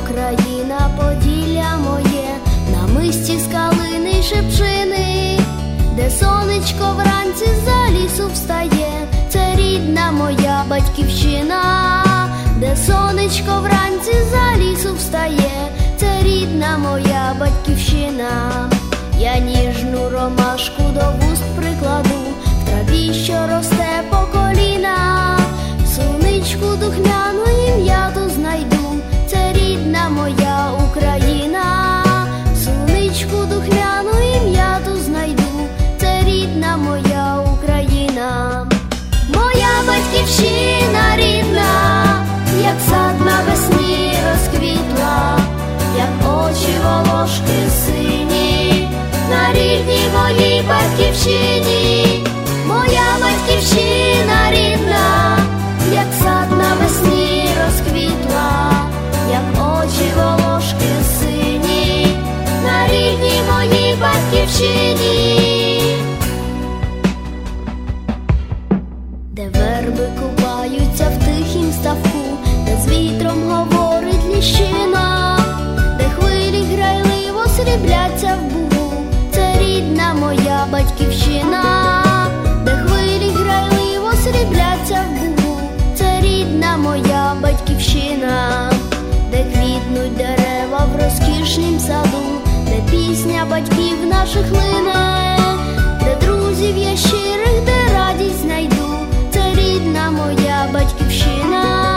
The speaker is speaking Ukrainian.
Україна, Поділля моє, на мисті з калини й шипшини, де сонечко вранці за лісу встає, це рідна моя батьківщина, де сонечко вранці за лісу встає, це рідна моя батьківщина. Я ніжну ромашку до вуст прикладу, в траві, що росте по коліна, суничку духмяну і м'яту знайду, це рідна моя Україна, суничку духмяну і м'яту знайду, це рідна моя Україна. Моя батьківщина рідна, як сад навесні розквітла, як очі волошки сині на рідній моїй батьківщині. Моя батьківщина рідна, як сад навесні розквітла, як очі волошки сині на рідній моїй батьківщині. Де верби купаються в тихім ставку, де з вітром говорить ліщина, де хвилі грайливо срібляться в бугу, це рідна моя батьківщина, де хвилі грайливо срібляться в бугу, це рідна моя батьківщина, де квітнуть дерева в розкішнім саду, де пісня батьків наших лине, де друзів я щирих, де радість знайду, це рідна моя батьківщина.